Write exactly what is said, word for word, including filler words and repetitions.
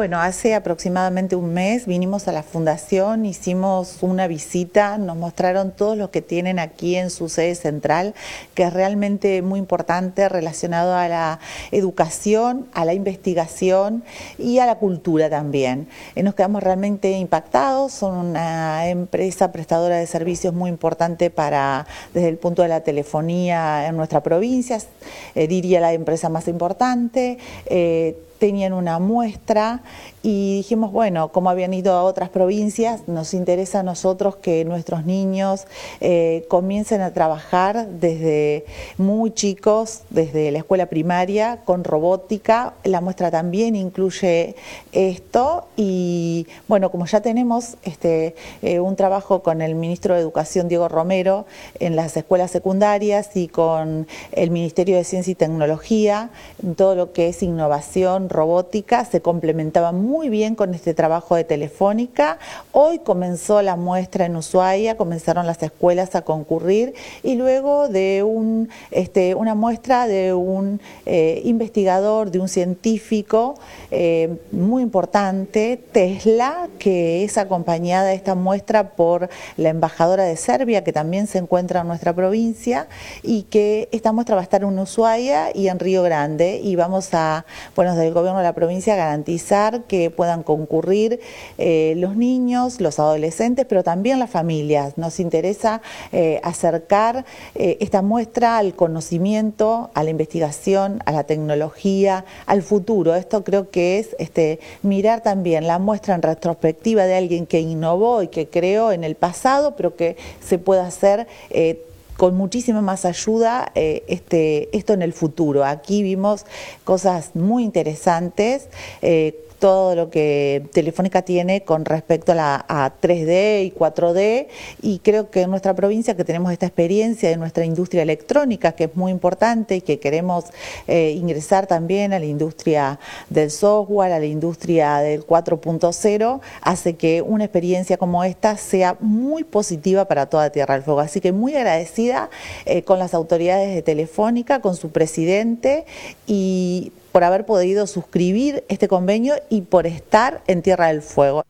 Bueno, hace aproximadamente un mes vinimos a la fundación, hicimos una visita, nos mostraron todo lo que tienen aquí en su sede central, que es realmente muy importante relacionado a la educación, a la investigación y a la cultura también. Eh, nos quedamos realmente impactados, son una empresa prestadora de servicios muy importante para, desde el punto de la telefonía en nuestra provincia, eh, diría la empresa más importante. Eh, tenían una muestra y dijimos, bueno, como habían ido a otras provincias, nos interesa a nosotros que nuestros niños eh, comiencen a trabajar desde muy chicos, desde la escuela primaria, con robótica. La muestra también incluye esto y, bueno, como ya tenemos este, eh, un trabajo con el ministro de Educación, Diego Romero, en las escuelas secundarias y con el Ministerio de Ciencia y Tecnología, todo lo que es innovación, robótica, se complementaba muy bien con este trabajo de Telefónica. Hoy comenzó la muestra en Ushuaia, comenzaron las escuelas a concurrir y luego de un, este, una muestra de un eh, investigador, de un científico eh, muy importante, Tesla, que es acompañada de esta muestra por la embajadora de Serbia, que también se encuentra en nuestra provincia, y que esta muestra va a estar en Ushuaia y en Río Grande, y vamos a, bueno, desde el gobierno de la provincia, garantizar que puedan concurrir eh, los niños, los adolescentes, pero también las familias. Nos interesa eh, acercar eh, esta muestra al conocimiento, a la investigación, a la tecnología, al futuro. Esto creo que es este, mirar también la muestra en retrospectiva de alguien que innovó y que creó en el pasado, pero que se puede hacer eh, con muchísima más ayuda eh, este, esto en el futuro. Aquí vimos cosas muy interesantes, eh, todo lo que Telefónica tiene con respecto a, la, a tres D y cuatro D, y creo que en nuestra provincia, que tenemos esta experiencia de nuestra industria electrónica, que es muy importante y que queremos eh, ingresar también a la industria del software, a la industria del cuatro punto cero, hace que una experiencia como esta sea muy positiva para toda Tierra del Fuego. Así que muy agradecida eh, con las autoridades de Telefónica, con su presidente, y por haber podido suscribir este convenio y por estar en Tierra del Fuego.